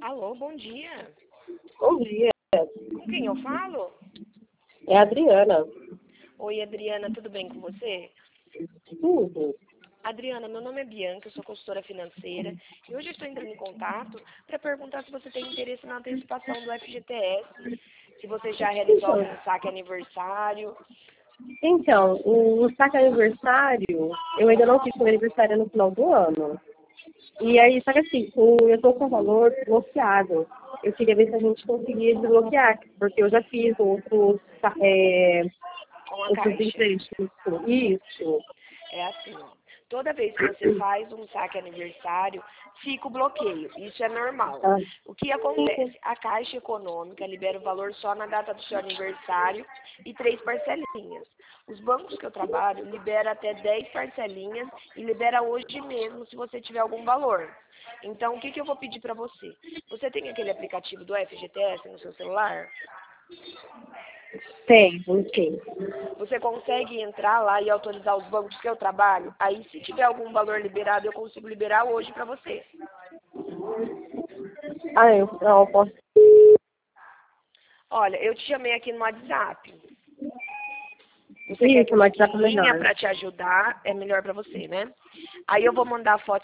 Alô, bom dia. Bom dia, Com quem eu falo? é a Adriana. Oi, Adriana, tudo bem com você? Tudo. Adriana, meu nome é Bianca, eu sou consultora financeira e hoje eu estou entrando em contato para perguntar se você tem interesse na antecipação do FGTS, se você já realizou Então, algum saque aniversário. o saque aniversário, eu ainda não fiz meu aniversário no final do ano. E aí, só que assim, eu estou com o valor bloqueado. Eu queria ver se a gente conseguia desbloquear, porque eu já fiz Com a outros Caixa. empréstimos. Isso. É assim, ó. Toda vez que você faz um saque aniversário, fica o bloqueio. Isso é normal. Ah, O que acontece? A Caixa Econômica libera o valor só na data do seu aniversário e 3 parcelinhas. Os bancos que eu trabalho liberam até 10 parcelinhas e libera hoje mesmo se você tiver algum valor. Então, o que eu vou pedir para você? Você tem aquele aplicativo do FGTS no seu celular? tem, sim. Você consegue entrar lá e autorizar os bancos que eu trabalho? Aí, se tiver algum valor liberado, eu consigo liberar hoje para você. Ah, eu posso. Olha, eu te chamei aqui no WhatsApp. Você quer que Isso, eu mas fique dá em para linha melhor. para te ajudar? É melhor para você, né? Aí eu vou mandar a foto